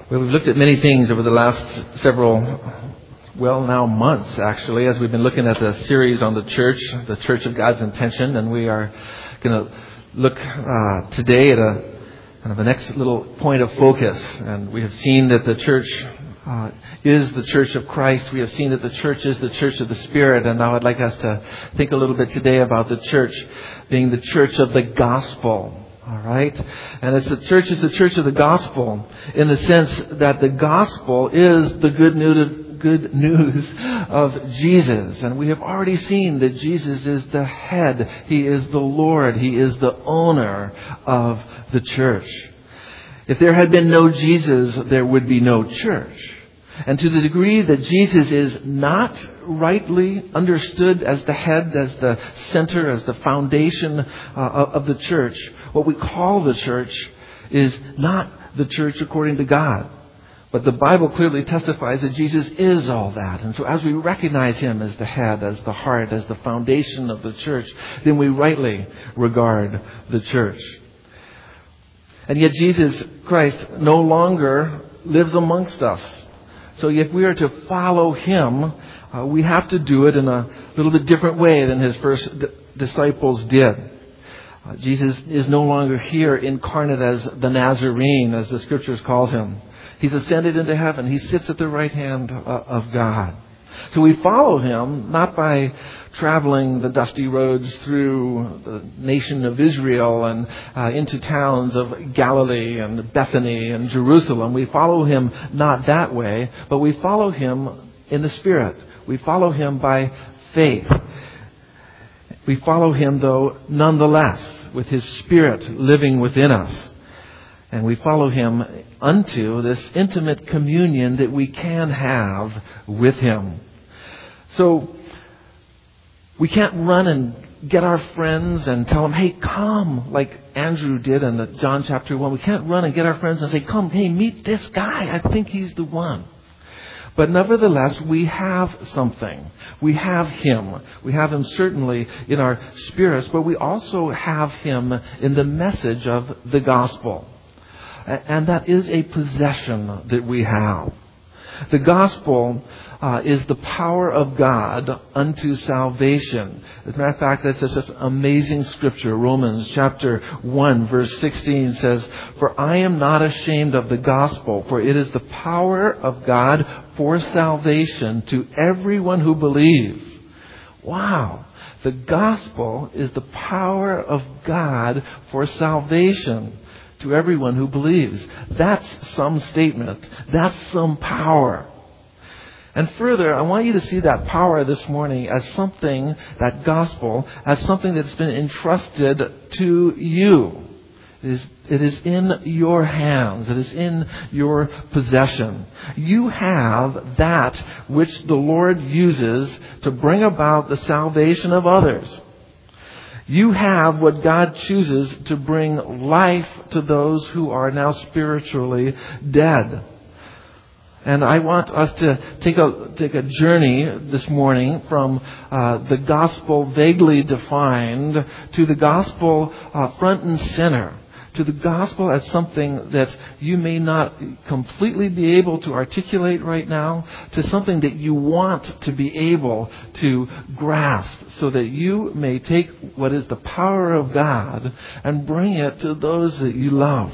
Well, we've looked at many things over the last several, now months actually, as we've been looking at the series on the Church of God's Intention, and we are going to look today at a kind of the next little point of focus. And we have seen that the church is the church of Christ. We have seen that the church is the church of the Spirit, and now I'd like us to think a little bit today about the church being the church of the gospel. All right? And the church is the church of the gospel in the sense that the gospel is the good news of Jesus. And we have already seen that Jesus is the head. He is the Lord. He is the owner of the church. If there had been no Jesus, there would be no church. And to the degree that Jesus is not rightly understood as the head, as the center, as the foundation of the church, what we call the church is not the church according to God. But the Bible clearly testifies that Jesus is all that. And so as we recognize Him as the head, as the heart, as the foundation of the church, then we rightly regard the church. And yet Jesus Christ no longer lives amongst us. So if we are to follow Him, we have to do it in a little bit different way than His first disciples did. Jesus is no longer here incarnate as the Nazarene, as the Scriptures calls Him. He's ascended into heaven. He sits at the right hand of God. So we follow Him not by traveling the dusty roads through the nation of Israel and into towns of Galilee and Bethany and Jerusalem. We follow Him not that way, but we follow Him in the Spirit. We follow Him by faith. We follow Him, though, nonetheless, with His Spirit living within us. And we follow Him unto this intimate communion that we can have with Him. So we can't run and get our friends and tell them, hey, come, like Andrew did in John chapter 1. We can't run and get our friends and say, come, hey, meet this guy. I think he's the one. But nevertheless, we have something. We have Him. We have Him certainly in our spirits, but we also have Him in the message of the gospel. And that is a possession that we have. The gospel is the power of God unto salvation. As a matter of fact, that's just amazing scripture. Romans chapter 1 verse 16 says, "For I am not ashamed of the gospel, for it is the power of God for salvation to everyone who believes." Wow! The gospel is the power of God for salvation to everyone who believes. That's some statement. That's some power. And further, I want you to see that power this morning as something, that gospel, as something that's been entrusted to you. It is in your hands. It is in your possession. You have that which the Lord uses to bring about the salvation of others. You have what God chooses to bring life to those who are now spiritually dead. And I want us to take a journey this morning from the gospel vaguely defined to the gospel front and center. To the gospel as something that you may not completely be able to articulate right now, to something that you want to be able to grasp so that you may take what is the power of God and bring it to those that you love.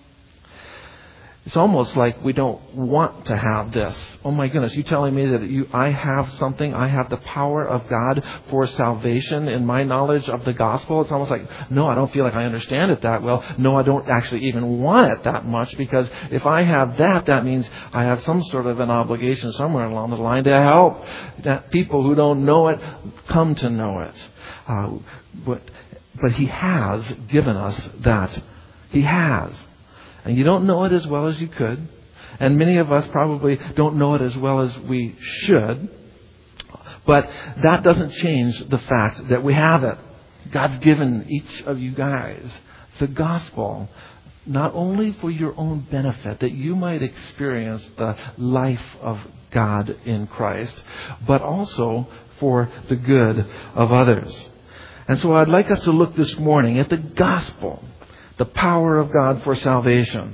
It's almost like we don't want to have this. Oh my goodness, you telling me that I have something, I have the power of God for salvation in my knowledge of the gospel? It's almost like, no, I don't feel like I understand it that well. No, I don't actually even want it that much, because if I have that means I have some sort of an obligation somewhere along the line to help that people who don't know it come to know it. But He has given us that. He has. And you don't know it as well as you could. And many of us probably don't know it as well as we should. But that doesn't change the fact that we have it. God's given each of you guys the gospel, not only for your own benefit, that you might experience the life of God in Christ, but also for the good of others. And so I'd like us to look this morning at the gospel, the power of God for salvation.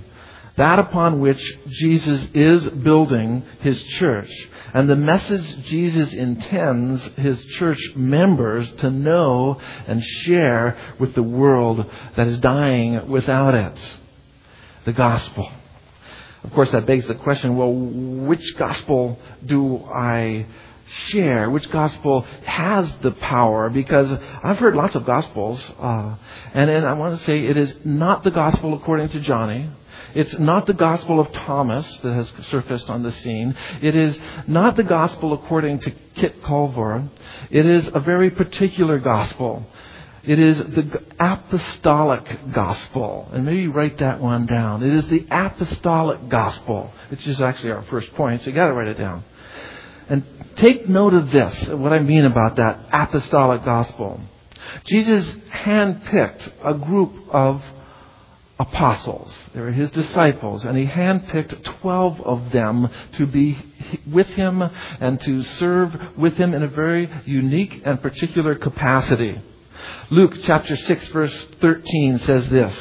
that upon which Jesus is building His church, and the message Jesus intends His church members to know and share with the world that is dying without it. The gospel. Of course, that begs the question, well, which gospel do I share? Which gospel has the power? Because I've heard lots of gospels, and then I want to say it is not the gospel according to Johnny. It's not the gospel of Thomas that has surfaced on the scene. It is not the gospel according to Kit Culver. It is a very particular gospel. It is the apostolic gospel. And maybe write that one down. It is the apostolic gospel, which is actually our first point, so you got to write it down. And take note of this, what I mean about that apostolic gospel. Jesus handpicked a group of apostles. They were His disciples, and He handpicked 12 of them to be with Him and to serve with Him in a very unique and particular capacity. Luke chapter 6 verse 13 says this.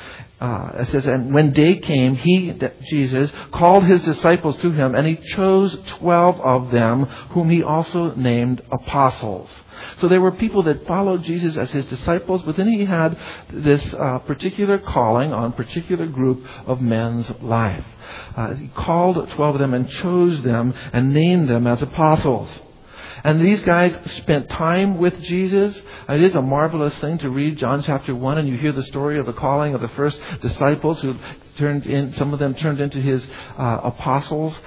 It says, and when day came, He, Jesus, called His disciples to Him, and He chose 12 of them, whom He also named apostles. So there were people that followed Jesus as His disciples, but then He had this particular calling on a particular group of men's life. He called 12 of them and chose them and named them as apostles. And these guys spent time with Jesus. It is a marvelous thing to read John chapter 1 and you hear the story of the calling of the first disciples who some of them turned into His apostles.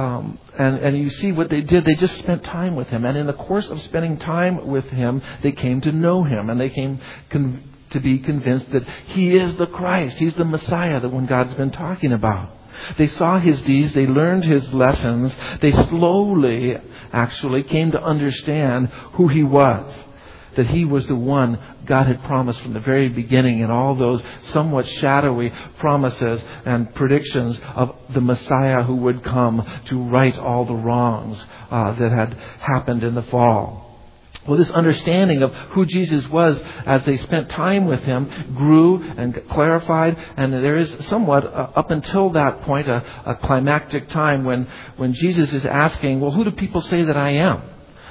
And you see what they did. They just spent time with Him. And in the course of spending time with Him, they came to know Him. And they came to be convinced that He is the Christ. He's the Messiah, the one God's been talking about. They saw His deeds. They learned His lessons. They slowly, actually, came to understand who He was. That He was the one God had promised from the very beginning, and all those somewhat shadowy promises and predictions of the Messiah who would come to right all the wrongs that had happened in the fall. Well, this understanding of who Jesus was as they spent time with Him grew and clarified. And there is somewhat, up until that point, a climactic time when Jesus is asking, well, who do people say that I am?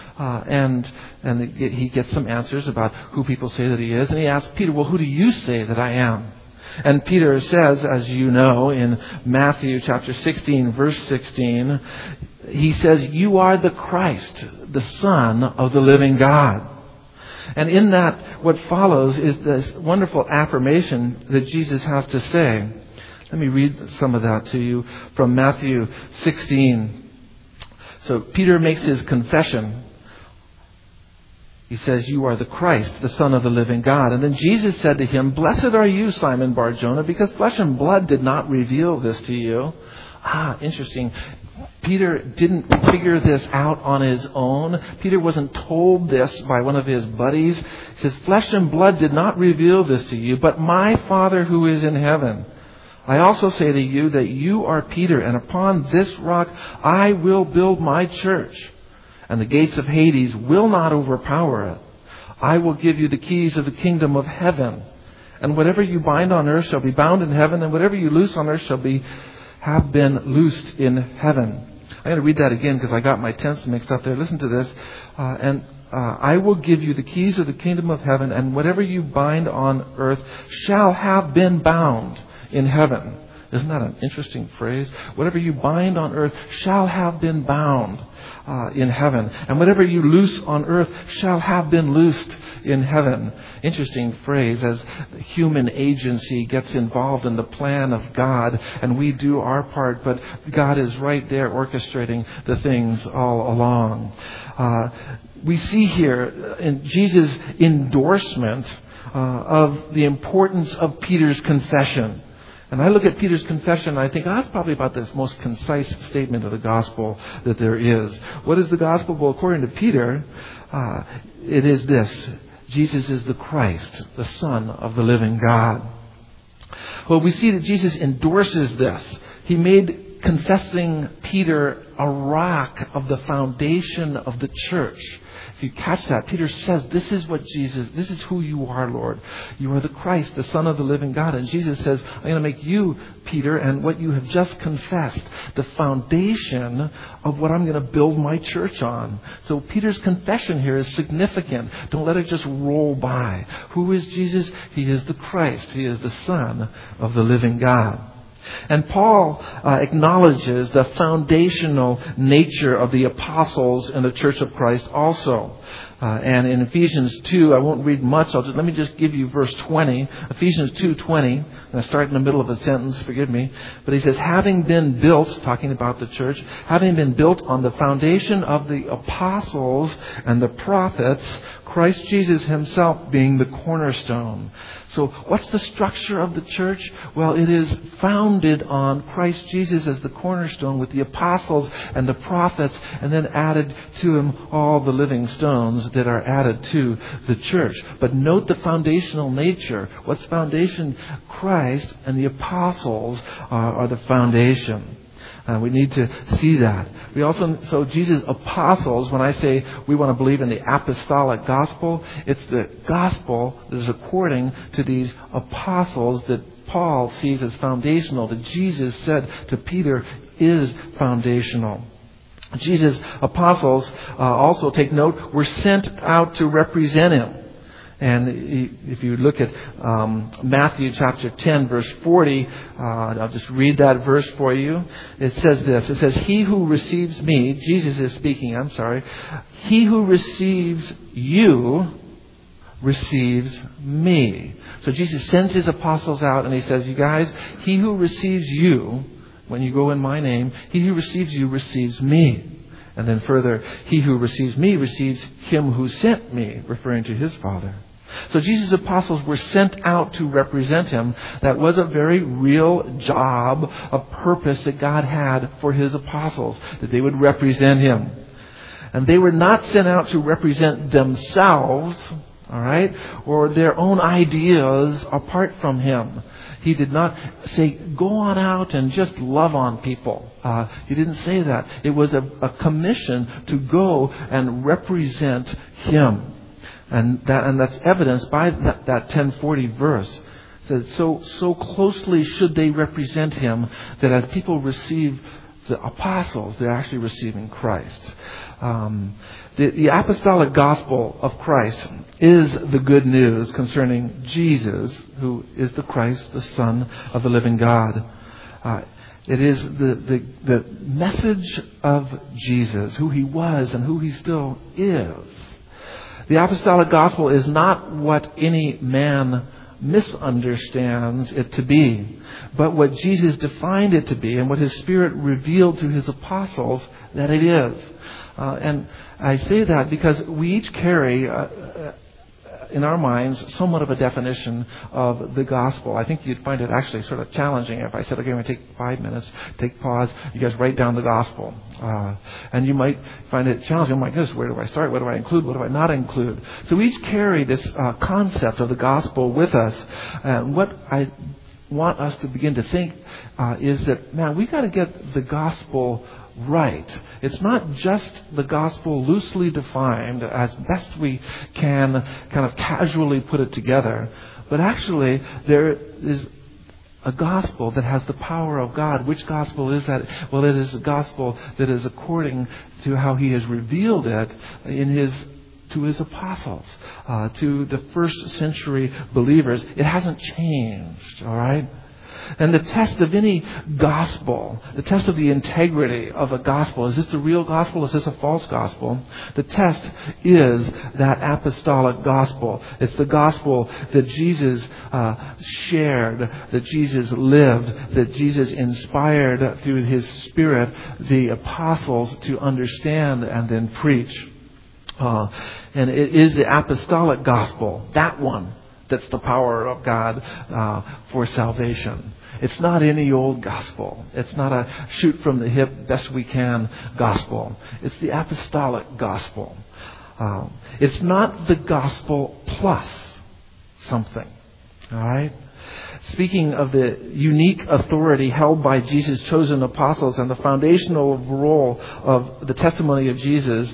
And He gets some answers about who people say that He is. And He asks Peter, well, who do you say that I am? And Peter says, as you know, in Matthew chapter 16, verse 16, he says, you are the Christ, the Son of the living God. And in that, what follows is this wonderful affirmation that Jesus has to say. Let me read some of that to you from Matthew 16. So Peter makes his confession. He says, you are the Christ, the Son of the living God. And then Jesus said to him, blessed are you, Simon Bar-Jonah, because flesh and blood did not reveal this to you. Interesting. Peter didn't figure this out on his own. Peter wasn't told this by one of his buddies. He says, flesh and blood did not reveal this to you, but my Father who is in heaven. I also say to you that you are Peter, and upon this rock I will build my church, and the gates of Hades will not overpower it. I will give you the keys of the kingdom of heaven, and whatever you bind on earth shall be bound in heaven, and whatever you loose on earth have been loosed in heaven. I'm going to read that again because I got my tense mixed up there. Listen to this. I will give you the keys of the kingdom of heaven, and whatever you bind on earth shall have been bound in heaven. Isn't that an interesting phrase? Whatever you bind on earth shall have been bound in heaven. And whatever you loose on earth shall have been loosed in heaven. Interesting phrase as human agency gets involved in the plan of God, and we do our part, but God is right there orchestrating the things all along. We see here in Jesus' endorsement of the importance of Peter's confession. And I look at Peter's confession and I think, that's probably about the most concise statement of the gospel that there is. What is the gospel? Well, according to Peter, it is this. Jesus is the Christ, the Son of the living God. Well, we see that Jesus endorses this. He made confessing Peter a rock of the foundation of the church. If you catch that, Peter says, this is who you are, Lord. You are the Christ, the Son of the living God. And Jesus says, I'm going to make you, Peter, and what you have just confessed, the foundation of what I'm going to build my church on. So Peter's confession here is significant. Don't let it just roll by. Who is Jesus? He is the Christ. He is the Son of the living God. And Paul acknowledges the foundational nature of the apostles in the Church of Christ also. And in Ephesians 2, I won't read much. Let me just give you verse 20. Ephesians 2:20. I start in the middle of a sentence, forgive me. But he says, having been built, talking about the church, having been built on the foundation of the apostles and the prophets, Christ Jesus himself being the cornerstone. So what's the structure of the church? Well, it is founded on Christ Jesus as the cornerstone with the apostles and the prophets, and then added to him all the living stones that are added to the church. But note the foundational nature. What's foundation? Christ and the apostles are the foundation. We need to see that. So Jesus' apostles, when I say we want to believe in the apostolic gospel, it's the gospel that is according to these apostles that Paul sees as foundational, that Jesus said to Peter is foundational. Jesus' apostles, also take note, were sent out to represent him. And if you look at Matthew chapter 10, verse 40, I'll just read that verse for you. It says this. It says, he who receives me, Jesus is speaking, he who receives you receives me. So Jesus sends his apostles out and he says, you guys, he who receives you, when you go in my name, he who receives you receives me. And then further, he who receives me receives him who sent me, referring to his Father. So Jesus' apostles were sent out to represent him. That was a very real job, a purpose that God had for his apostles, that they would represent him. And they were not sent out to represent themselves, all right, or their own ideas apart from him. He did not say, go on out and just love on people. He didn't say that. It was a commission to go and represent him. And that's evidenced by that 1040 verse. It says, so closely should they represent him that as people receive the apostles, they're actually receiving Christ. The apostolic gospel of Christ is the good news concerning Jesus, who is the Christ, the Son of the living God. It is the message of Jesus, who he was and who he still is. The apostolic gospel is not what any man misunderstands it to be, but what Jesus defined it to be and what his Spirit revealed to his apostles that it is. And I say that because we each carry in our minds somewhat of a definition of the gospel. I think you'd find it actually sort of challenging if I said, okay, I'm going to take 5 minutes, take pause, you guys write down the gospel. And you might find it challenging. Oh my goodness, where do I start? What do I include? What do I not include? So we each carry this concept of the gospel with us. What I want us to begin to think is that, man, we've got to get the gospel right. It's not just the gospel loosely defined as best we can kind of casually put it together, but actually there is a gospel that has the power of God. Which gospel is that? Well, it is a gospel that is according to how he has revealed it to his apostles, to the first century believers. It hasn't changed, all right? And the test of any gospel, the test of the integrity of a gospel, is this the real gospel? Is this a false gospel? The test is that apostolic gospel. It's the gospel that Jesus shared, that Jesus lived, that Jesus inspired through his Spirit the apostles to understand and then preach. And it is the apostolic gospel, that one, that's the power of God for salvation. It's not any old gospel. It's not a shoot from the hip, best we can gospel. It's the apostolic gospel. It's not the gospel plus something. All right? speaking of the unique authority held by Jesus' chosen apostles and the foundational role of the testimony of Jesus,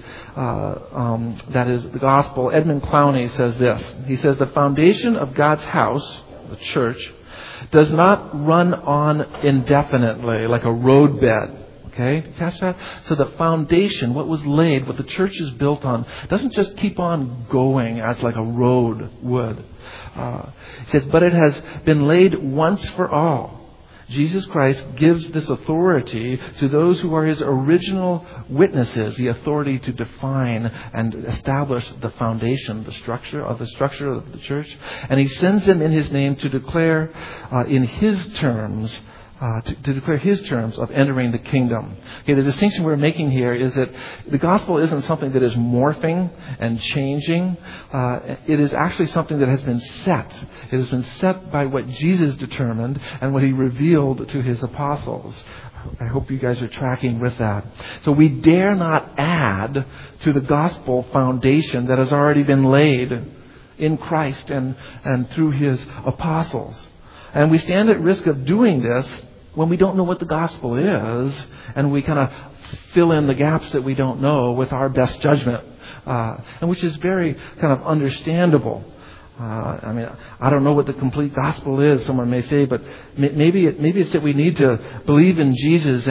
that is the gospel, Edmund Clowney says this. He says, the foundation of God's house, the church, does not run on indefinitely like a roadbed. Okay, catch that? So the foundation, what was laid, what the church is built on, doesn't just keep on going as like a road would. It says, but it has been laid once for all. Jesus Christ gives this authority to those who are His original witnesses, the authority to define and establish the foundation, the structure of the church. And He sends them in His name to declare in His terms, to declare His terms of entering the kingdom. Okay, the distinction we're making here is that the gospel isn't something that is morphing and changing. It is actually something that has been set. It has been set by what Jesus determined and what He revealed to His apostles. I hope you guys are tracking with that. So we dare not add to the gospel foundation that has already been laid in Christ and through His apostles. And we stand at risk of doing this when we don't know what the gospel is, and we kind of fill in the gaps that we don't know with our best judgment, and which is very kind of understandable. I don't know what the complete gospel is, someone may say, but maybe it's that we need to believe in Jesus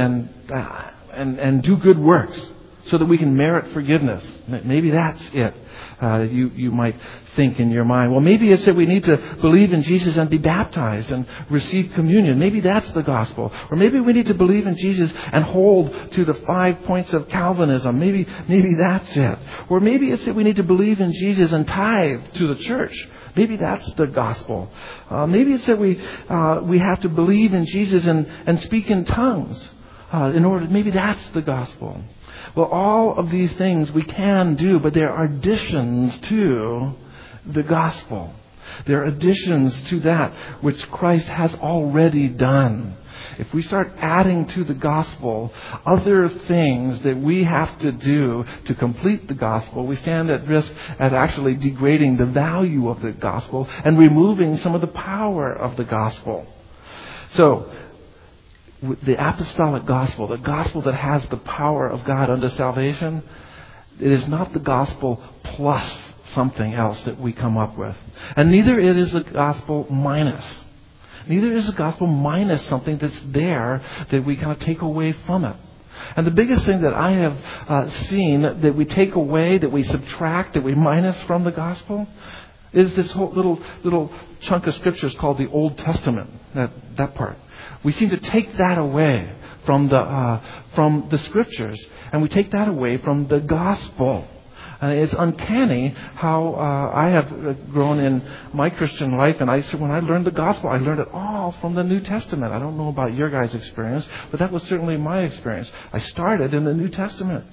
and do good works so that we can merit forgiveness. Maybe that's it. You might think in your mind, well, maybe it's that we need to believe in Jesus and be baptized and receive communion. Maybe that's the gospel. Or maybe we need to believe in Jesus and hold to the 5 points of Calvinism. Maybe that's it. Or maybe it's that we need to believe in Jesus and tithe to the church. Maybe that's the gospel. Maybe it's that we have to believe in Jesus and speak in tongues. Maybe that's the gospel. Well, all of these things we can do, but there are additions to the gospel. There are additions to that which Christ has already done. If we start adding to the gospel other things that we have to do to complete the gospel, we stand at risk at actually degrading the value of the gospel and removing some of the power of the gospel. So, the apostolic gospel, the gospel that has the power of God unto salvation, it is not the gospel plus something else that we come up with. And neither it is the gospel minus. Neither is the gospel minus something that's there that we kind of take away from it. And the biggest thing that I have seen that we take away, that we subtract, that we minus from the gospel is this whole little chunk of scriptures called the Old Testament, that part. We seem to take that away from the scriptures, and we take that away from the gospel. It's uncanny how I have grown in my Christian life, and when I learned the gospel, I learned it all from the New Testament. I don't know about your guys' experience, but that was certainly my experience. I started in the New Testament,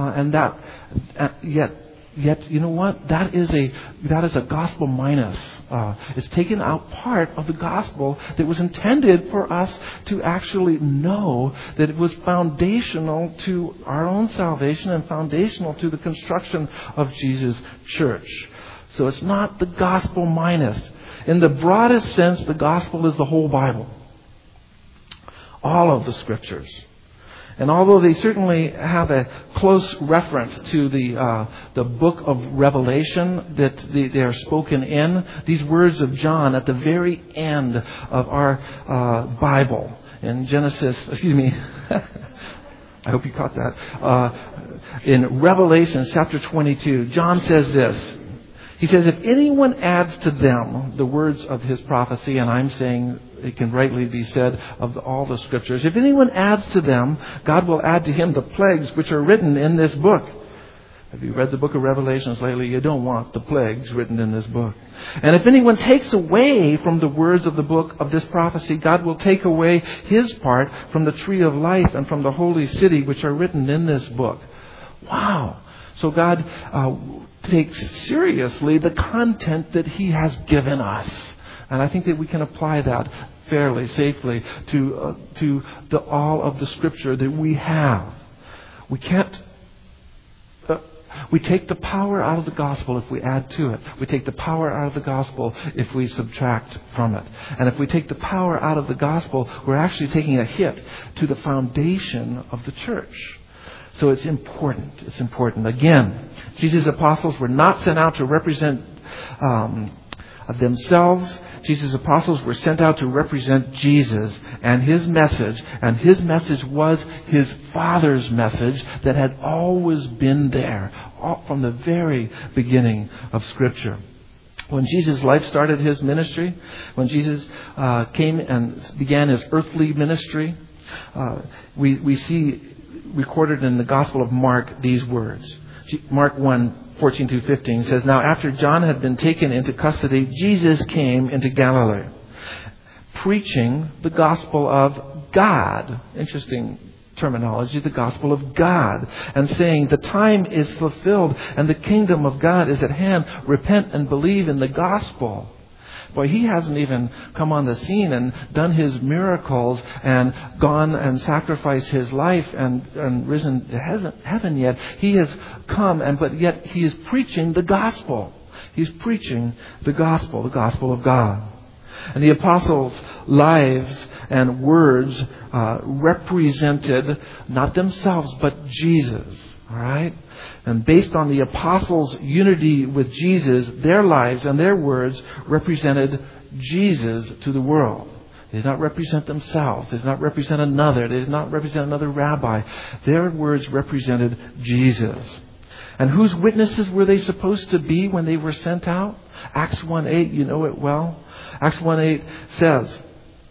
Yet, you know what? That is a gospel minus. It's taken out part of the gospel that was intended for us to actually know that it was foundational to our own salvation and foundational to the construction of Jesus' church. So it's not the gospel minus. In the broadest sense, the gospel is the whole Bible. All of the scriptures. And although they certainly have a close reference to the book of Revelation that they are spoken in, these words of John at the very end of our Bible in Genesis, I hope you caught that. In Revelation chapter 22, John says this. He says, if anyone adds to them the words of his prophecy, and I'm saying it can rightly be said of all the scriptures, if anyone adds to them, God will add to him the plagues which are written in this book. Have you read the book of Revelations lately? You don't want the plagues written in this book. And if anyone takes away from the words of the book of this prophecy, God will take away his part from the tree of life and from the holy city which are written in this book. Wow. So God takes seriously the content that He has given us. And I think that we can apply that fairly safely to all of the Scripture that we have. We can't We take the power out of the gospel if we add to it. We take the power out of the gospel if we subtract from it. And if we take the power out of the gospel, we're actually taking a hit to the foundation of the church. So it's important. It's important. Again, Jesus' apostles were not sent out to represent themselves. Jesus' apostles were sent out to represent Jesus and His message. And His message was His Father's message that had always been there from the very beginning of Scripture. When Jesus' life started His ministry, when Jesus came and began His earthly ministry, we see recorded in the Gospel of Mark these words. Mark 1:14-15 says, "Now after John had been taken into custody, Jesus came into Galilee, preaching the gospel of God." Interesting terminology, the gospel of God. "And saying, the time is fulfilled and the kingdom of God is at hand. Repent and believe in the gospel." Boy, He hasn't even come on the scene and done His miracles and gone and sacrificed His life and risen to heaven yet. He has come, but yet He is preaching the gospel. He's preaching the gospel of God. And the apostles' lives and words represented not themselves, but Jesus. All right? And based on the apostles' unity with Jesus, their lives and their words represented Jesus to the world. They did not represent themselves. They did not represent another. They did not represent another rabbi. Their words represented Jesus. And whose witnesses were they supposed to be when they were sent out? Acts 1:8, you know it well. Acts 1:8 says,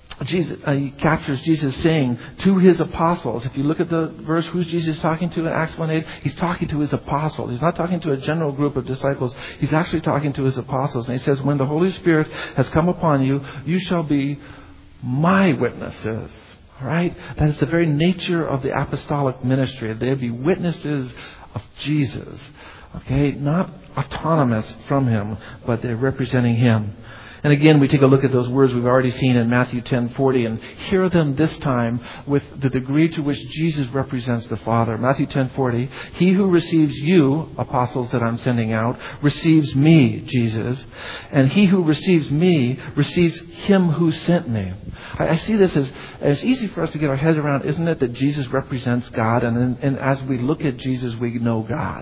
he captures Jesus saying to His apostles. If you look at the verse, who's Jesus talking to in Acts 1:8? He's talking to His apostles. He's not talking to a general group of disciples. He's actually talking to His apostles. And He says, "When the Holy Spirit has come upon you, you shall be my witnesses." All right? That is the very nature of the apostolic ministry. They'll be witnesses of Jesus. Okay? Not autonomous from Him, but they're representing Him. And again, we take a look at those words we've already seen in Matthew 10:40 and hear them this time with the degree to which Jesus represents the Father. Matthew 10:40, "He who receives you, apostles that I'm sending out, receives me," Jesus. "And he who receives me receives Him who sent me." I see this as it's easy for us to get our heads around, isn't it, that Jesus represents God, and as we look at Jesus, we know God.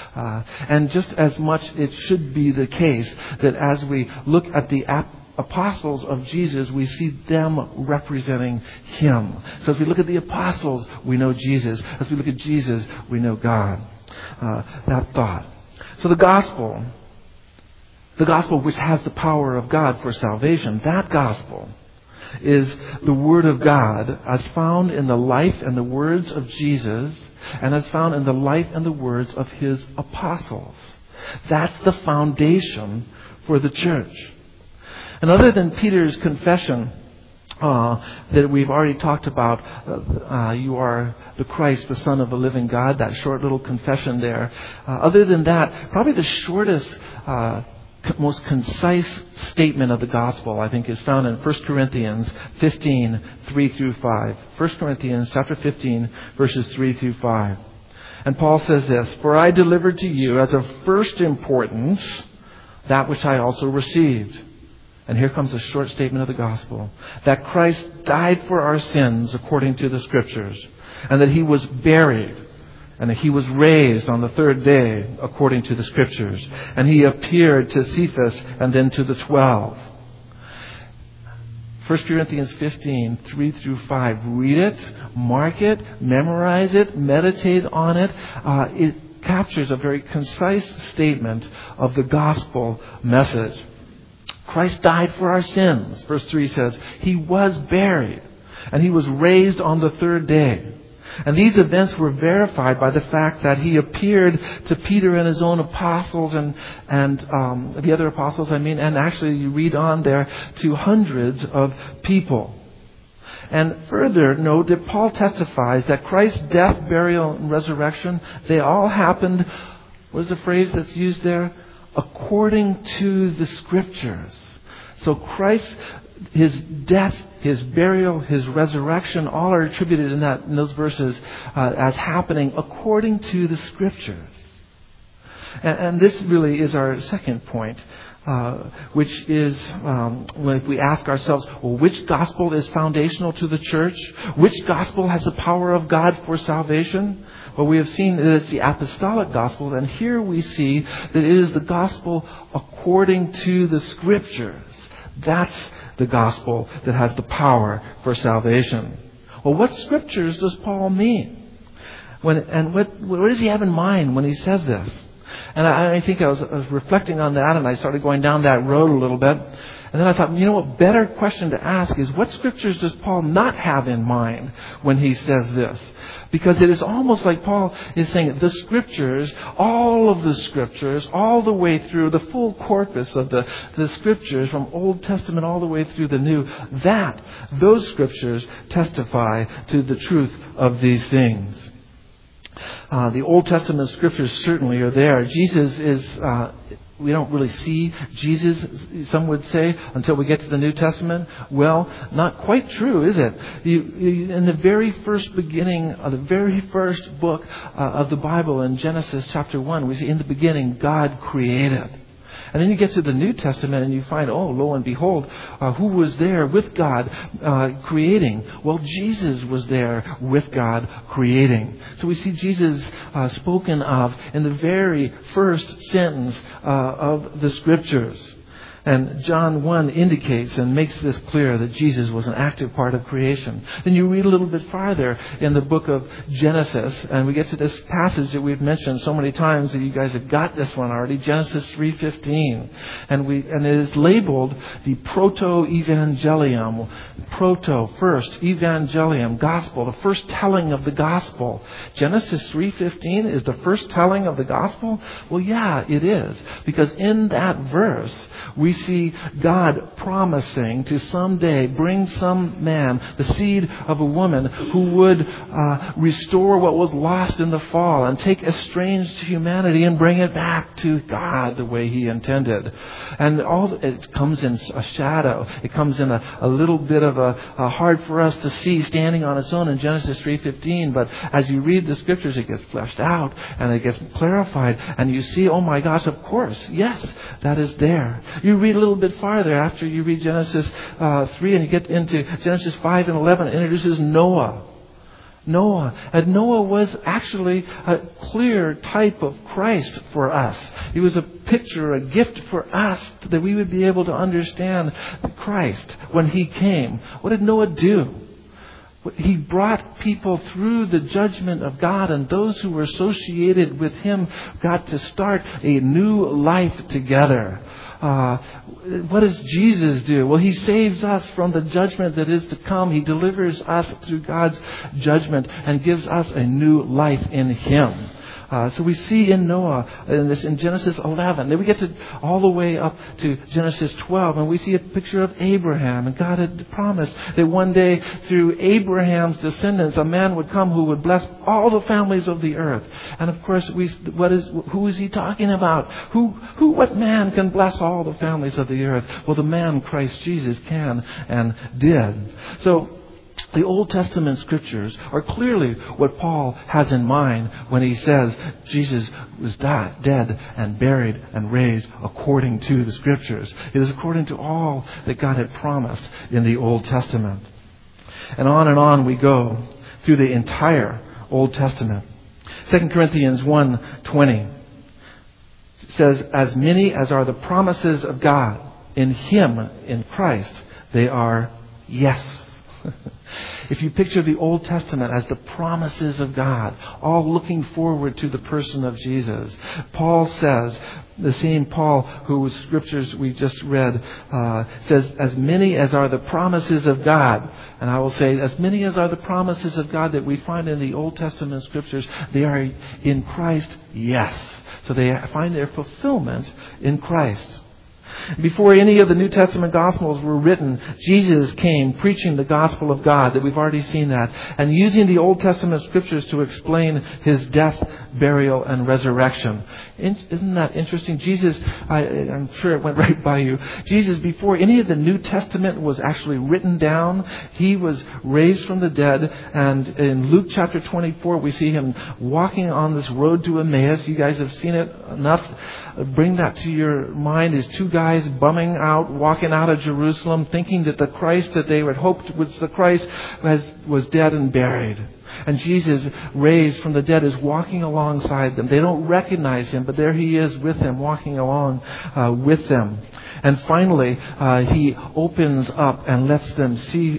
And just as much it should be the case that as we look at the apostles of Jesus, we see them representing Him. So as we look at the apostles, we know Jesus. As we look at Jesus, we know God. That thought. So the gospel which has the power of God for salvation, that gospel is the Word of God as found in the life and the words of Jesus and as found in the life and the words of His apostles. That's the foundation for the church. And other than Peter's confession that we've already talked about, you are the Christ, the Son of the living God, that short little confession there. Other than that, probably the shortest, most concise statement of the gospel, I think, is found in 1 Corinthians 15, 3-5. 1 Corinthians chapter 15, verses 3-5. And Paul says this, "For I delivered to you as of first importance that which I also received." And here comes a short statement of the gospel. "That Christ died for our sins according to the Scriptures, and that He was buried, and that He was raised on the third day according to the Scriptures. And He appeared to Cephas and then to the 12. 1 Corinthians 15, 3-5. Read it, mark it, memorize it, meditate on it. It captures a very concise statement of the gospel message. Christ died for our sins. Verse 3 says, He was buried, and He was raised on the third day. And these events were verified by the fact that He appeared to Peter and His own apostles and the other apostles, and actually you read on there to hundreds of people. And further, note that Paul testifies that Christ's death, burial, and resurrection, they all happened, what is the phrase that's used there? According to the Scriptures. So Christ, His death, His burial, His resurrection, all are attributed in those verses as happening according to the Scriptures. And this really is our second point, which is when we ask ourselves, well, which gospel is foundational to the church? Which gospel has the power of God for salvation? Well, we have seen that it's the apostolic gospel, and here we see that it is the gospel according to the Scriptures. That's the gospel that has the power for salvation. Well, what Scriptures does Paul mean? What does he have in mind when he says this? And I think I was reflecting on that, and I started going down that road a little bit. And then I thought, what better question to ask is, what Scriptures does Paul not have in mind when he says this? Because it is almost like Paul is saying the Scriptures, all of the Scriptures, all the way through the full corpus of the Scriptures from Old Testament all the way through the New, those Scriptures testify to the truth of these things. The Old Testament Scriptures certainly are there. Jesus is... we don't really see Jesus, some would say, until we get to the New Testament. Well, not quite true, is it? In the very first beginning of the very first book of the Bible, in Genesis chapter 1, we see in the beginning God created. And then you get to the New Testament and you find, oh, lo and behold, who was there with God creating? Well, Jesus was there with God creating. So we see Jesus spoken of in the very first sentence of the Scriptures. And John 1 indicates and makes this clear that Jesus was an active part of creation. Then you read a little bit farther in the book of Genesis, and we get to this passage that we've mentioned so many times that you guys have got this one already, Genesis 3:15. And it is labeled the proto-evangelium. First, evangelium, gospel, the first telling of the gospel. Genesis 3:15 is the first telling of the gospel? Well, yeah, it is. Because in that verse, we see God promising to someday bring some man, the seed of a woman, who would restore what was lost in the fall and take estranged humanity and bring it back to God the way He intended. And it comes in a shadow. It comes in a little bit of a hard for us to see standing on its own in Genesis 3:15. But as you read the Scriptures, it gets fleshed out and it gets clarified. And you see, oh my gosh, of course, yes, that is there. You read a little bit farther after you read Genesis 3 and you get into Genesis 5 and 11. It introduces Noah. And Noah was actually a clear type of Christ for us. He was a picture, a gift for us that we would be able to understand Christ when He came. What did Noah do? He brought people through the judgment of God, and those who were associated with him got to start a new life together. What does Jesus do? Well, He saves us from the judgment that is to come. He delivers us through God's judgment and gives us a new life in Him. So we see in Noah, in Genesis 11, then we get to all the way up to Genesis 12, and we see a picture of Abraham. And God had promised that one day through Abraham's descendants, a man would come who would bless all the families of the earth. And of course, who is He talking about? What man can bless all the families of the earth? Well, the man Christ Jesus can and did. So the Old Testament Scriptures are clearly what Paul has in mind when he says Jesus was dead and buried and raised according to the Scriptures. It is according to all that God had promised in the Old Testament. And on we go through the entire Old Testament. 2 Corinthians 1:20 says, as many as are the promises of God in Him, in Christ, they are yes. If you picture the Old Testament as the promises of God, all looking forward to the person of Jesus, Paul says, the same Paul whose Scriptures we just read, says, as many as are the promises of God. And I will say, as many as are the promises of God that we find in the Old Testament Scriptures, they are in Christ, yes. So they find their fulfillment in Christ. Before any of the New Testament Gospels were written, Jesus came preaching the gospel of God, that we've already seen that, and using the Old Testament scriptures to explain his death, burial, and resurrection. Isn't that interesting? Jesus, I'm sure it went right by you. Jesus, before any of the New Testament was actually written down, he was raised from the dead, and in Luke chapter 24, we see him walking on this road to Emmaus. You guys have seen it enough. Bring that to your mind. Is two guys bumming out, walking out of Jerusalem, thinking that the Christ that they had hoped was the Christ was dead and buried. And Jesus, raised from the dead, is walking alongside them. They don't recognize him, but there he is with them, walking along with them. And finally, he opens up and lets them see.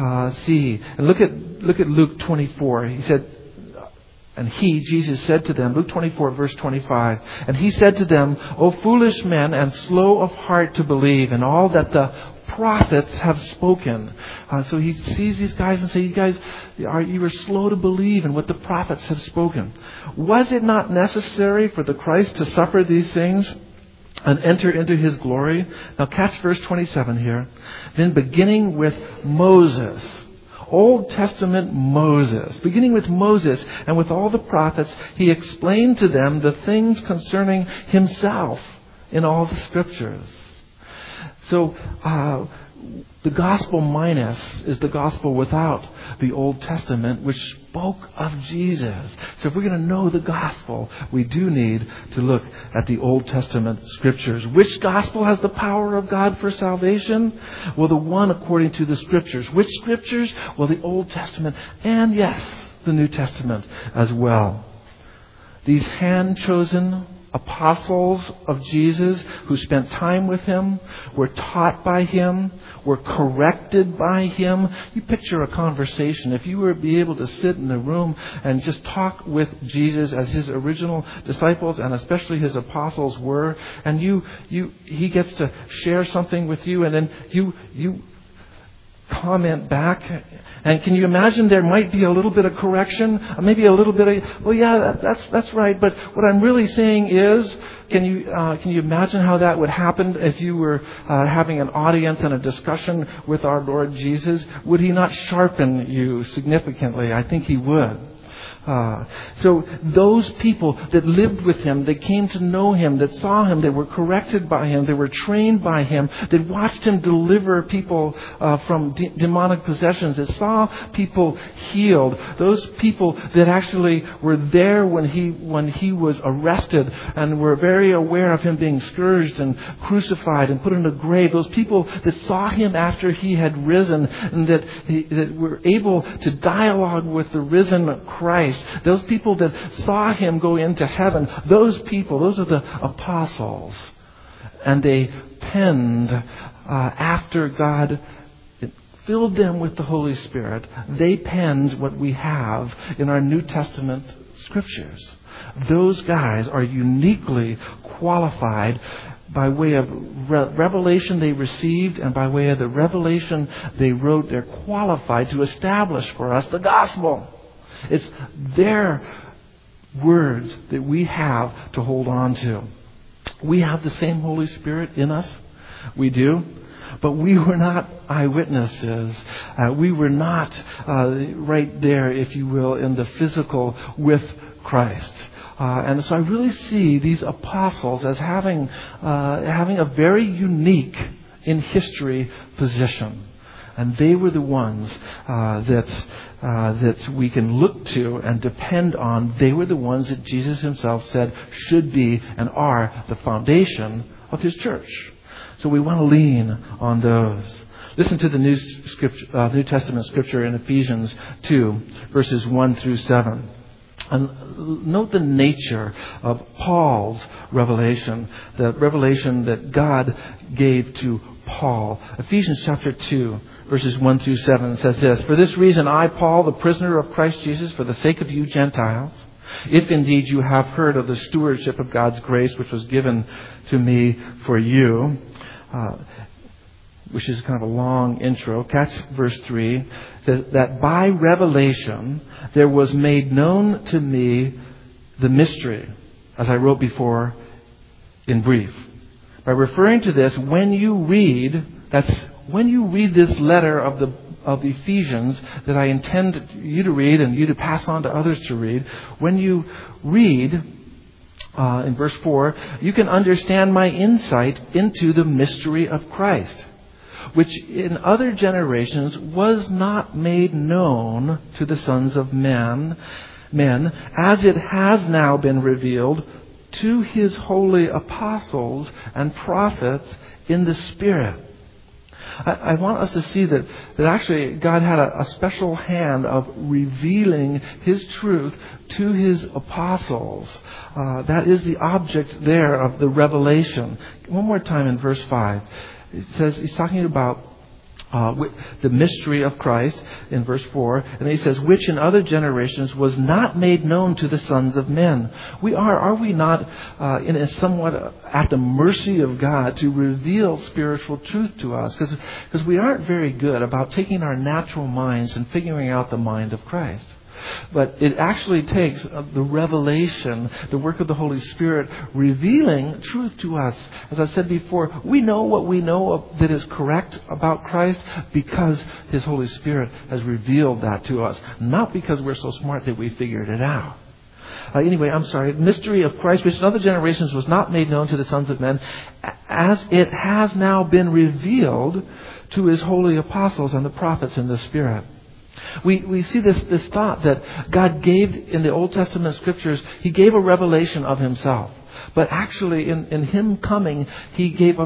And look at Luke 24. He said, and Jesus said to them, Luke 24, verse 25, and he said to them, O foolish men, and slow of heart to believe in all that the prophets have spoken. So he sees these guys and says, you were slow to believe in what the prophets have spoken. Was it not necessary for the Christ to suffer these things and enter into his glory? Now catch verse 27 here. Then beginning with Moses, Old Testament Moses. Beginning with Moses and with all the prophets, he explained to them the things concerning himself in all the scriptures. So, the gospel minus is the gospel without the Old Testament, which spoke of Jesus. So if we're going to know the gospel, we do need to look at the Old Testament scriptures. Which gospel has the power of God for salvation? Well, the one according to the scriptures. Which scriptures? Well, the Old Testament and, yes, the New Testament as well. These hand-chosen apostles of Jesus who spent time with him, were taught by him, were corrected by him. You picture a conversation. If you were to be able to sit in a room and just talk with Jesus as his original disciples and especially his apostles were, and he gets to share something with you, and then you comment back. And can you imagine there might be a little bit of correction, maybe a little bit of, well, yeah, that's right. But what I'm really saying is, can you imagine how that would happen if you were having an audience and a discussion with our Lord Jesus? Would he not sharpen you significantly? I think he would. So those people that lived with him, that came to know him, that saw him, that were corrected by him, that were trained by him, that watched him deliver people from demonic possessions, that saw people healed, those people that actually were there when he was arrested and were very aware of him being scourged and crucified and put in a grave, those people that saw him after he had risen and that were able to dialogue with the risen Christ, those people that saw him go into heaven, those people, those are the apostles. And they penned, after God filled them with the Holy Spirit, they penned what we have in our New Testament scriptures. Those guys are uniquely qualified by way of revelation they received and by way of the revelation they wrote. They're qualified to establish for us the gospel. It's their words that we have to hold on to. We have the same Holy Spirit in us. We do. But we were not eyewitnesses. We were not right there, if you will, in the physical with Christ. And so I really see these apostles as having a very unique in history position. And they were the ones that we can look to and depend on. They were the ones that Jesus himself said should be and are the foundation of his church. So we want to lean on those. Listen to the New Testament scripture in Ephesians 2, verses 1 through 7. And note the nature of Paul's revelation, the revelation that God gave to Paul. Ephesians chapter 2, verses 1 through 7 says this: For this reason I, Paul, the prisoner of Christ Jesus, for the sake of you Gentiles, if indeed you have heard of the stewardship of God's grace which was given to me for you, which is kind of a long intro. Catch verse 3. It says that by revelation there was made known to me the mystery, as I wrote before in brief. by referring to this, when you read this letter of the Ephesians that I intend you to read and you to pass on to others to read, when you read in verse 4, you can understand my insight into the mystery of Christ, which in other generations was not made known to the sons of men, as it has now been revealed to His holy apostles and prophets in the Spirit. I want us to see that actually God had a special hand of revealing His truth to His apostles. That is the object there of the revelation. One more time in verse 5. It says, he's talking about the mystery of Christ in verse 4. And then he says, which in other generations was not made known to the sons of men. Are we not in a somewhat at the mercy of God to reveal spiritual truth to us? Because we aren't very good about taking our natural minds and figuring out the mind of Christ. But it actually takes the revelation, the work of the Holy Spirit, revealing truth to us. As I said before, we know what we know that is correct about Christ because His Holy Spirit has revealed that to us. Not because we're so smart that we figured it out. Anyway, I'm sorry. Mystery of Christ, which in other generations was not made known to the sons of men, as it has now been revealed to His holy apostles and the prophets in the Spirit. We see this thought that God gave in the Old Testament Scriptures. He gave a revelation of Himself. But actually in Him coming, He gave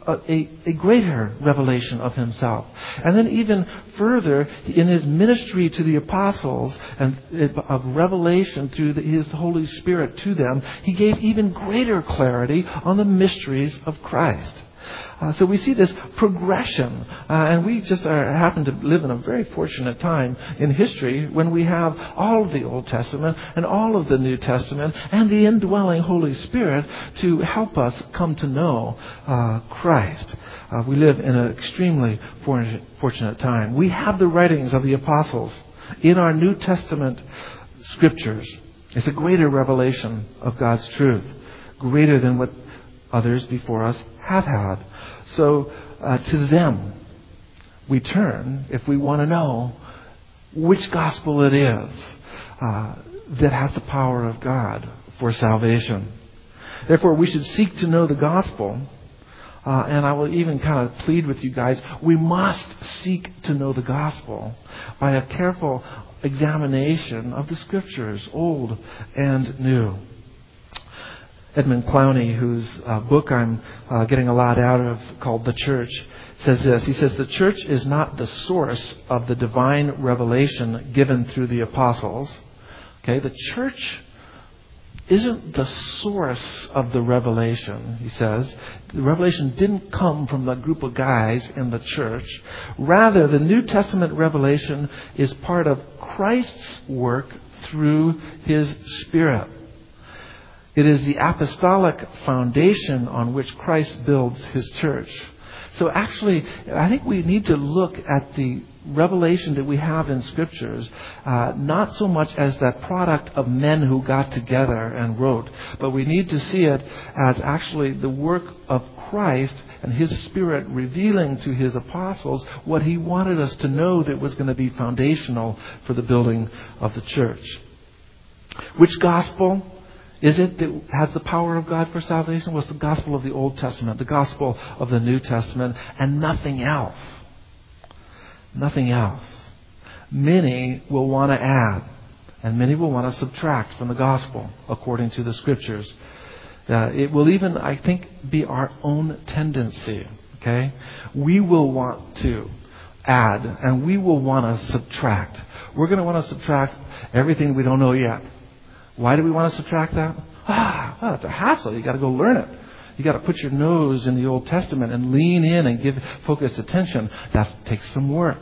a greater revelation of Himself. And then even further, in His ministry to the apostles and of revelation through His Holy Spirit to them, He gave even greater clarity on the mysteries of Christ. So we see this progression, and we just happen to live in a very fortunate time in history when we have all of the Old Testament and all of the New Testament and the indwelling Holy Spirit to help us come to know Christ. We live in an extremely fortunate time. We have the writings of the apostles in our New Testament Scriptures. It's a greater revelation of God's truth, greater than what others before us have had. So to them we turn if we want to know which gospel it is that has the power of God for salvation. Therefore, we should seek to know the gospel. And I will even kind of plead with you guys, we must seek to know the gospel by a careful examination of the Scriptures, Old and New. Edmund Clowney, whose book I'm getting a lot out of, called The Church, says this. He says, the church is not the source of the divine revelation given through the apostles. Okay, the church isn't the source of the revelation, he says. The revelation didn't come from the group of guys in the church. Rather, the New Testament revelation is part of Christ's work through His Spirit. It is the apostolic foundation on which Christ builds His church. So actually, I think we need to look at the revelation that we have in Scriptures, not so much as that product of men who got together and wrote, but we need to see it as actually the work of Christ and His Spirit revealing to His apostles what He wanted us to know that was going to be foundational for the building of the church. Which gospel is it that has the power of God for salvation? Was the gospel of the Old Testament, the gospel of the New Testament, and nothing else. Nothing else. Many will want to add, and many will want to subtract from the gospel according to the Scriptures. It will even, I think, be our own tendency. Okay, we will want to add, and we will want to subtract. We're going to want to subtract everything we don't know yet. Why do we want to subtract that? Well, it's a hassle. You got to go learn it. You got to put your nose in the Old Testament and lean in and give focused attention. That takes some work.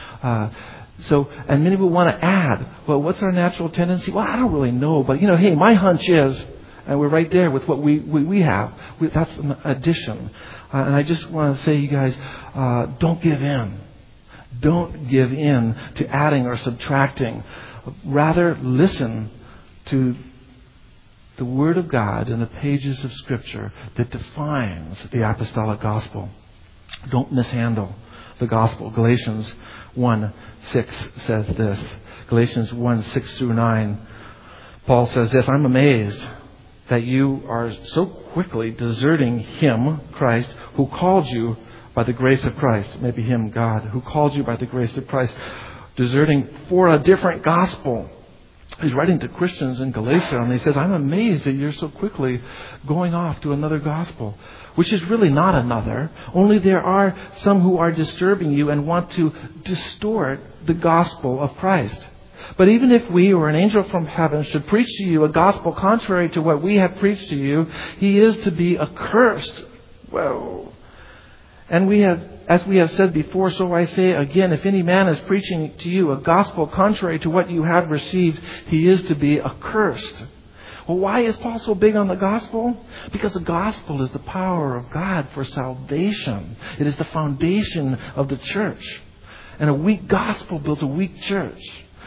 And many will want to add. Well, what's our natural tendency? Well, I don't really know, but hey, my hunch is, and we're right there with what we have. That's an addition. And I just want to say, you guys, don't give in. Don't give in to adding or subtracting. Rather, listen to the Word of God in the pages of Scripture that defines the apostolic gospel. Don't mishandle the gospel. Galatians 1:6 says this. Galatians 1:6 through 9. Paul says this, I'm amazed that you are so quickly deserting Him, Christ, who called you by the grace of Christ. Maybe Him, God, who called you by the grace of Christ. Deserting for a different gospel. He's writing to Christians in Galatia, and he says, I'm amazed that you're so quickly going off to another gospel, which is really not another. Only there are some who are disturbing you and want to distort the gospel of Christ. But even if we or an angel from heaven should preach to you a gospel contrary to what we have preached to you, he is to be accursed. Whoa. And as we have said before, so I say again, if any man is preaching to you a gospel contrary to what you have received, he is to be accursed. Well, why is Paul so big on the gospel? Because the gospel is the power of God for salvation. It is the foundation of the church. And a weak gospel builds a weak church.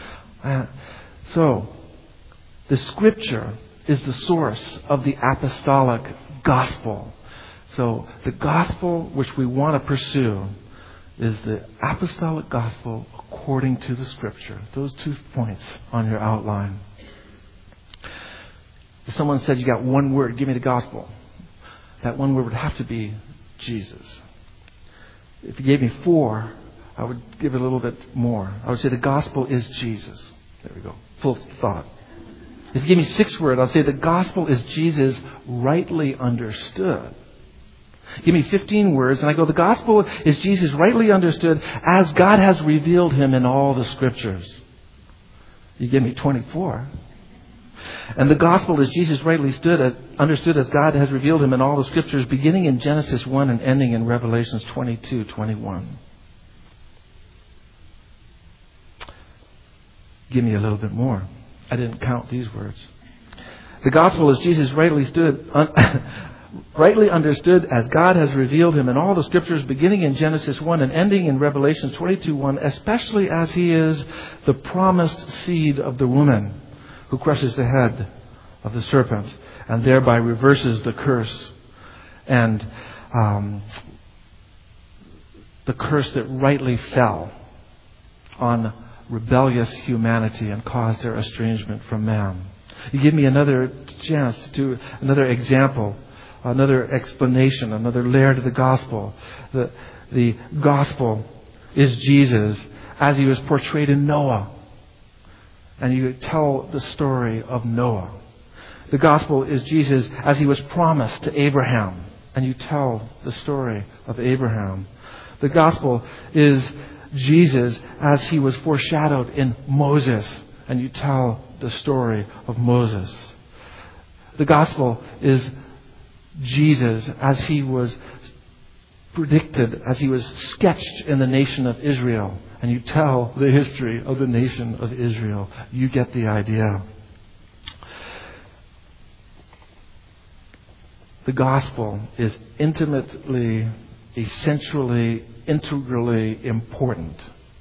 So, the Scripture is the source of the apostolic gospel. So, the gospel which we want to pursue is the apostolic gospel according to the Scripture. Those 2 points on your outline. If someone said, you got one word, give me the gospel, that one word would have to be Jesus. If you gave me 4, I would give it a little bit more. I would say the gospel is Jesus. There we go. Full thought. If you give me 6 words, I'll say the gospel is Jesus rightly understood. Give me 15 words, and I go, the gospel is Jesus rightly understood as God has revealed Him in all the Scriptures. You give me 24. And the gospel is Jesus rightly understood as God has revealed Him in all the Scriptures, beginning in Genesis 1 and ending in Revelations 22:21. Give me a little bit more. I didn't count these words. The gospel is Jesus rightly understood as God has revealed Him in all the Scriptures, beginning in Genesis 1 and ending in Revelation 22:1, especially as He is the promised seed of the woman who crushes the head of the serpent and thereby reverses the curse and the curse that rightly fell on rebellious humanity and caused their estrangement from man. You give me another chance to do another example, another explanation, another layer to the gospel. The gospel is Jesus as He was portrayed in Noah. And you tell the story of Noah. The gospel is Jesus as He was promised to Abraham. And you tell the story of Abraham. The gospel is Jesus as He was foreshadowed in Moses. And you tell the story of Moses. The gospel is Jesus as He was predicted, as He was sketched in the nation of Israel. And you tell the history of the nation of Israel. You get the idea. The gospel is intimately, essentially, integrally important.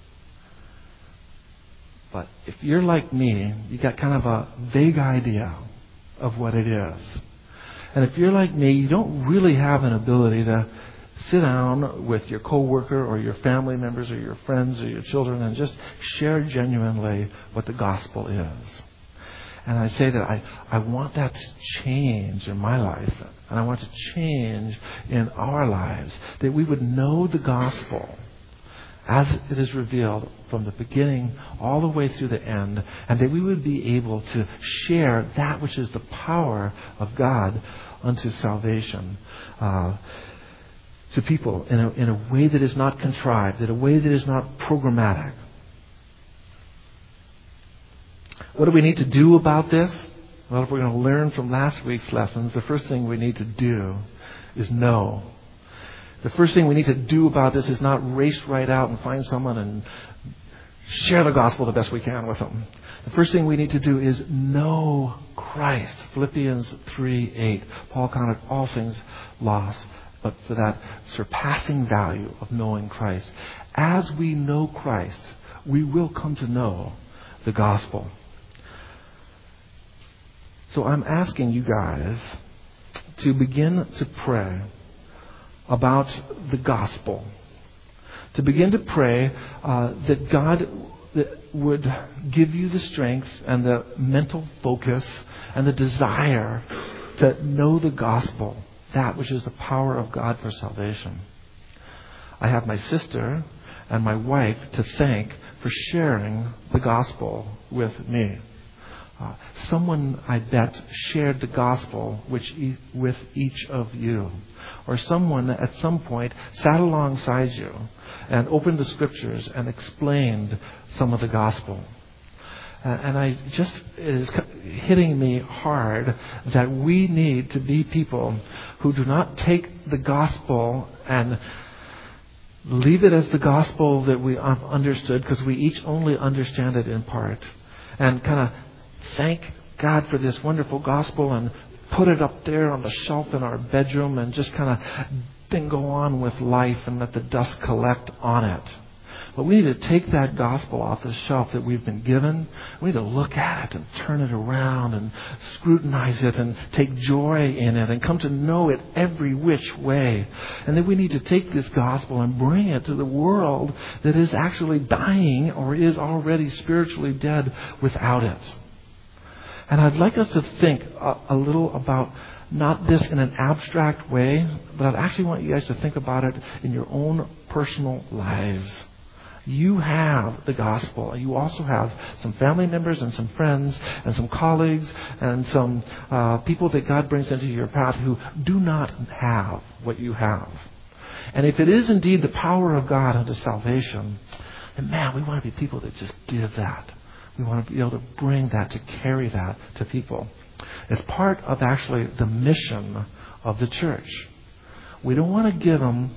But if you're like me, you got kind of a vague idea of what it is. And if you're like me, you don't really have an ability to sit down with your coworker or your family members or your friends or your children and just share genuinely what the gospel is. And I say that I want that to change in my life. And I want to change in our lives. That we would know the gospel as it is revealed from the beginning all the way through the end. And that we would be able to share that which is the power of God unto salvation. To people in a way that is not contrived, in a way that is not programmatic. What do we need to do about this? Well, if we're going to learn from last week's lessons, the first thing we need to do is know. The first thing we need to do about this is not race right out and find someone and share the gospel the best we can with them. The first thing we need to do is know Christ. Philippians 3:8. Paul counted all things loss, but for that surpassing value of knowing Christ. As we know Christ, we will come to know the gospel. So I'm asking you guys to begin to pray about the gospel. To begin to pray that God would give you the strength and the mental focus and the desire to know the gospel, that which is the power of God for salvation. I have my sister and my wife to thank for sharing the gospel with me. Someone, I bet, shared the gospel with each of you. Or someone at some point sat alongside you and opened the scriptures and explained some of the gospel. And it is hitting me hard that we need to be people who do not take the gospel and leave it as the gospel that we have understood, because we each only understand it in part, and kind of thank God for this wonderful gospel and put it up there on the shelf in our bedroom and just kind of then go on with life and let the dust collect on it. But we need to take that gospel off the shelf that we've been given. We need to look at it and turn it around and scrutinize it and take joy in it and come to know it every which way. And then we need to take this gospel and bring it to the world that is actually dying or is already spiritually dead without it. And I'd like us to think a little about not this in an abstract way, but I'd actually want you guys to think about it in your own personal lives. You have the gospel. You also have some family members and some friends and some colleagues and some people that God brings into your path who do not have what you have. And if it is indeed the power of God unto salvation, then man, we want to be people that just give that. We want to be able to bring that, to carry that to people. It's part of actually the mission of the church. We don't want to give them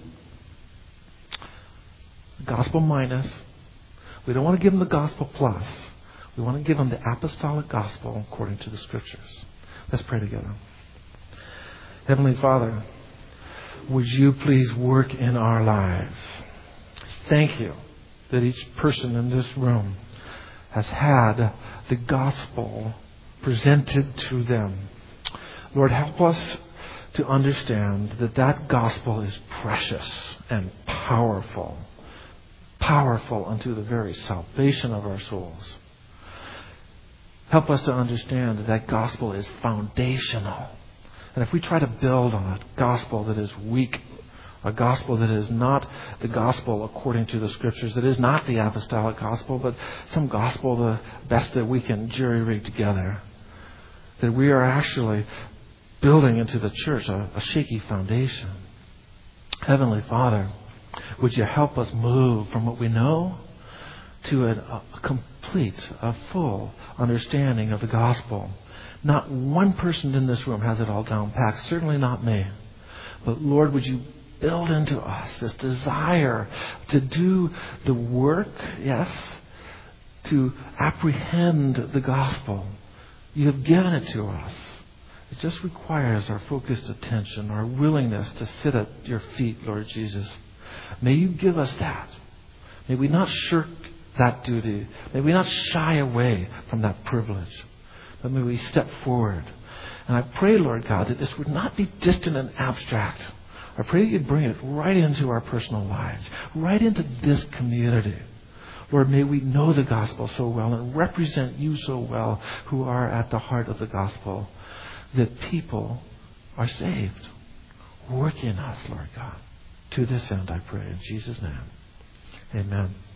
gospel minus. We don't want to give them the gospel plus. We want to give them the apostolic gospel according to the scriptures. Let's pray together. Heavenly Father, would you please work in our lives? Thank you that each person in this room has had the gospel presented to them. Lord, help us to understand that that gospel is precious and powerful. Powerful unto the very salvation of our souls. Help us to understand that that gospel is foundational. And if we try to build on a gospel that is weak, a gospel that is not the gospel according to the scriptures, that is not the apostolic gospel, but some gospel the best that we can jury-rig together, that we are actually building into the church a shaky foundation. Heavenly Father, would you help us move from what we know to a complete, a full understanding of the gospel? Not one person in this room has it all down packed, certainly not me. But Lord, would you build into us this desire to do the work, yes, to apprehend the gospel. You have given it to us. It just requires our focused attention, our willingness to sit at your feet, Lord Jesus. May you give us that. May we not shirk that duty. May we not shy away from that privilege. But may we step forward. And I pray, Lord God, that this would not be distant and abstract. I pray that you'd bring it right into our personal lives, right into this community. Lord, may we know the gospel so well and represent you so well who are at the heart of the gospel, that people are saved. Work in us, Lord God. To this end, I pray in Jesus' name. Amen.